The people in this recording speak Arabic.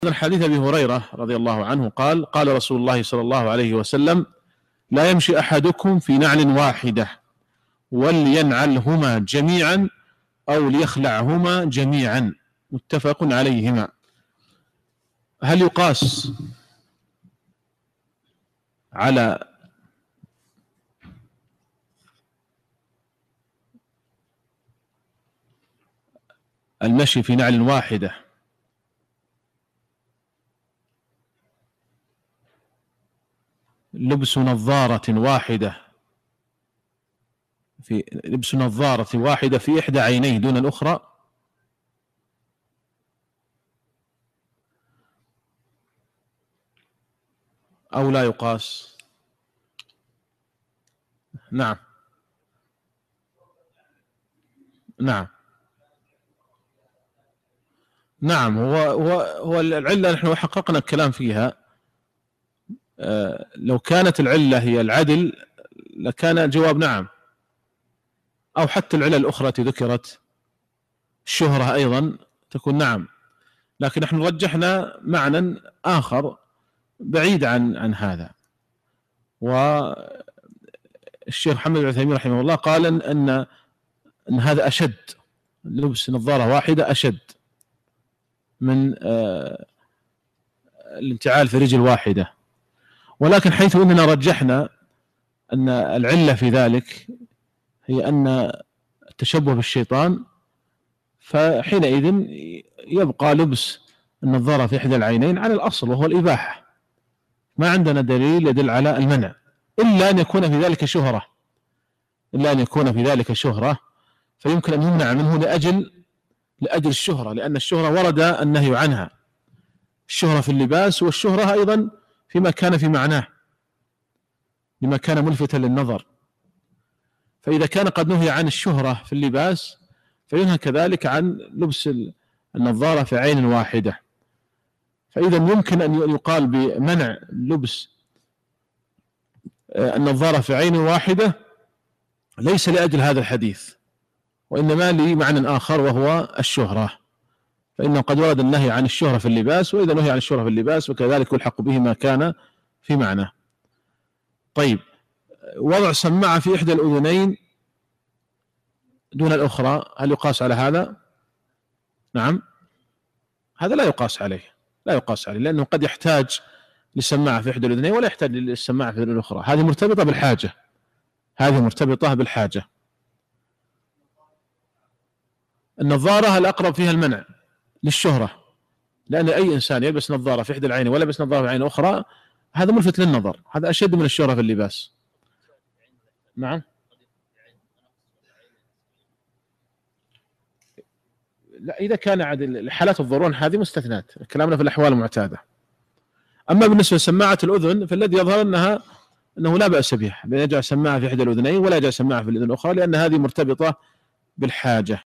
من حديث أبي هريرة رضي الله عنه قال: قال رسول الله صلى الله عليه وسلم: لا يمشي أحدكم في نعل واحدة ولينعلهما جميعا أو ليخلعهما جميعا، متفق عليهما. هل يقاس على المشي في نعل واحدة لبس نظارة واحدة في إحدى عينيه دون الأخرى؟ أو لا يقاس؟ نعم هو العلة نحن حققنا الكلام فيها. لو كانت العلة هي العدل لكان الجواب نعم، أو حتى العلة الأخرى التي ذكرت الشهرة أيضا تكون نعم، لكن نحن رجحنا معنى آخر بعيد عن هذا. والشيخ محمد بن عثيمين رحمه الله قال أن هذا أشد، لبس نظارة واحدة أشد من الانتعال في رجل واحدة. ولكن حيث أننا رجحنا أن العلة في ذلك هي أن التشبه بالشيطان، فحينئذ يبقى لبس النظارة في إحدى العينين على الأصل وهو الإباحة، ما عندنا دليل يدل على المنع، إلا أن يكون في ذلك شهرة، فيمكن أن يمنع منه لأجل الشهرة، لأن الشهرة ورد النهي عنها، الشهرة في اللباس، والشهرة أيضا فيما كان في معناه لما كان ملفتا للنظر. فإذا كان قد نهي عن الشهرة في اللباس فينهى كذلك عن لبس النظارة في عين واحدة. فإذا يمكن أن يقال بمنع لبس النظارة في عين واحدة ليس لأجل هذا الحديث، وإنما لمعنى آخر وهو الشهرة، فإنه قد ورد النهي عن الشهرة في اللباس، وإذا نهي عن الشهرة في اللباس وكذلك يلحق به ما كان في معناه. طيب، وضع سماعة في إحدى الأذنين دون الأخرى، هل يقاس على هذا؟ نعم، هذا لا يقاس عليه، لأنه قد يحتاج للسماعة في إحدى الأذنين ولا يحتاج للسماعة في الأذن الأخرى، هذه مرتبطة بالحاجة. النظارة الأقرب فيها المنع للشهرة، لأن أي إنسان يلبس نظارة في إحدى العين ولا يلبس نظارة في العين الأخرى هذا ملفت للنظر، هذا أشد من الشهرة في اللباس. نعم، لا، إذا كان حالات الضرورة هذه مستثنات، كلامنا في الأحوال المعتادة. أما بالنسبة لسماعة الأذن فالذي يظهر أنه لا بأس به بأن يجعل سماعة في إحدى الأذنين ولا يجعل سماعة في الأذن الأخرى، لأن هذه مرتبطة بالحاجة.